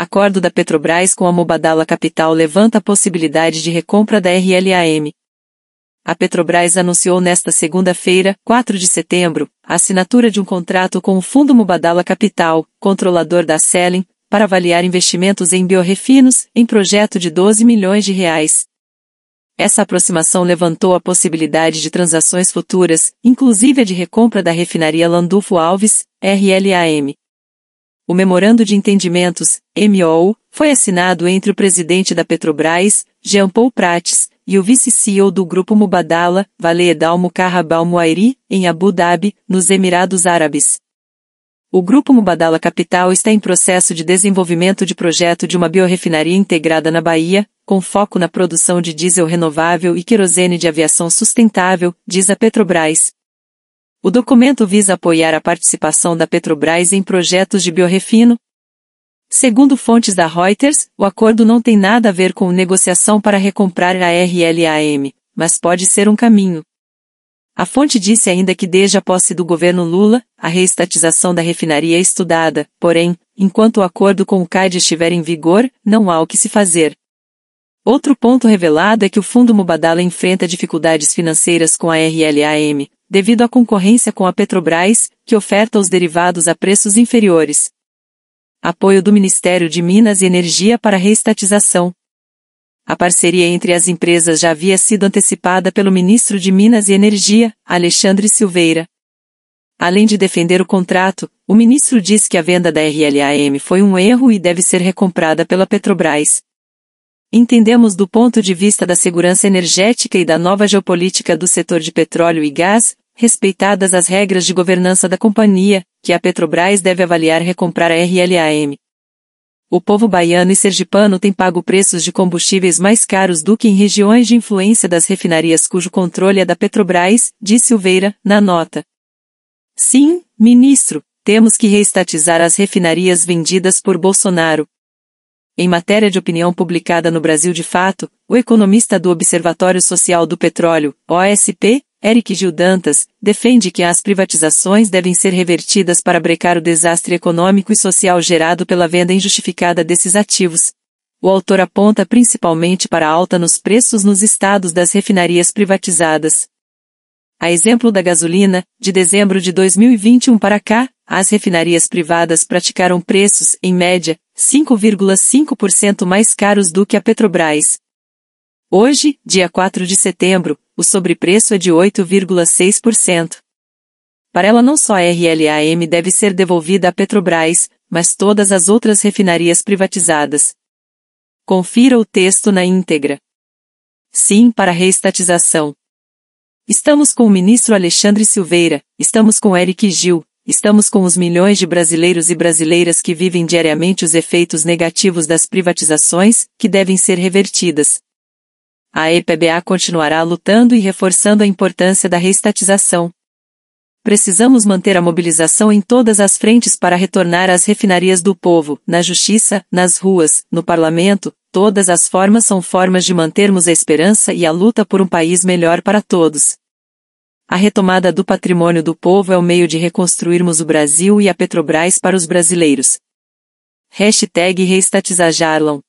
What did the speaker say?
Acordo da Petrobras com a Mubadala Capital levanta a possibilidade de recompra da RLAM. A Petrobras anunciou nesta segunda-feira, 4 de setembro, a assinatura de um contrato com o Fundo Mubadala Capital, controlador da Selin, para avaliar investimentos em biorrefinos, em projeto de 12 milhões de reais. Essa aproximação levantou a possibilidade de transações futuras, inclusive a de recompra da refinaria Landulfo Alves, RLAM. O Memorando de Entendimentos, MOU, foi assinado entre o presidente da Petrobras, Jean Paul Prates, e o vice-CEO do Grupo Mubadala, Waled Al-Mukarrab Al-Muairi, em Abu Dhabi, nos Emirados Árabes. O Grupo Mubadala Capital está em processo de desenvolvimento de projeto de uma biorrefinaria integrada na Bahia, com foco na produção de diesel renovável e querosene de aviação sustentável, diz a Petrobras. O documento visa apoiar a participação da Petrobras em projetos de biorrefino. Segundo fontes da Reuters, o acordo não tem nada a ver com negociação para recomprar a RLAM, mas pode ser um caminho. A fonte disse ainda que desde a posse do governo Lula, a reestatização da refinaria é estudada, porém, enquanto o acordo com o CAD estiver em vigor, não há o que se fazer. Outro ponto revelado é que o Fundo Mubadala enfrenta dificuldades financeiras com a RLAM, devido à concorrência com a Petrobras, que oferta os derivados a preços inferiores. Apoio do Ministério de Minas e Energia para a reestatização. A parceria entre as empresas já havia sido antecipada pelo ministro de Minas e Energia, Alexandre Silveira. Além de defender o contrato, o ministro disse que a venda da RLAM foi um erro e deve ser recomprada pela Petrobras. Entendemos do ponto de vista da segurança energética e da nova geopolítica do setor de petróleo e gás, respeitadas as regras de governança da companhia, que a Petrobras deve avaliar recomprar a RLAM. O povo baiano e sergipano tem pago preços de combustíveis mais caros do que em regiões de influência das refinarias cujo controle é da Petrobras, disse Silveira, na nota. Sim, ministro, temos que reestatizar as refinarias vendidas por Bolsonaro. Em matéria de opinião publicada no Brasil de Fato, o economista do Observatório Social do Petróleo, OSP, Eric Gil Dantas, defende que as privatizações devem ser revertidas para brecar o desastre econômico e social gerado pela venda injustificada desses ativos. O autor aponta principalmente para a alta nos preços nos estados das refinarias privatizadas. A exemplo da gasolina, de dezembro de 2021 para cá, as refinarias privadas praticaram preços, em média, 5,5% mais caros do que a Petrobras. Hoje, dia 4 de setembro, o sobrepreço é de 8,6%. Para ela não só a RLAM deve ser devolvida à Petrobras, mas todas as outras refinarias privatizadas. Confira o texto na íntegra. Sim para a reestatização. Estamos com o ministro Alexandre Silveira, estamos com Eric Gil, estamos com os milhões de brasileiros e brasileiras que vivem diariamente os efeitos negativos das privatizações, que devem ser revertidas. A EPBA continuará lutando e reforçando a importância da reestatização. Precisamos manter a mobilização em todas as frentes para retornar às refinarias do povo, na justiça, nas ruas, no parlamento. Todas as formas são formas de mantermos a esperança e a luta por um país melhor para todos. A retomada do patrimônio do povo é o meio de reconstruirmos o Brasil e a Petrobras para os brasileiros. #ReestatizaJarlon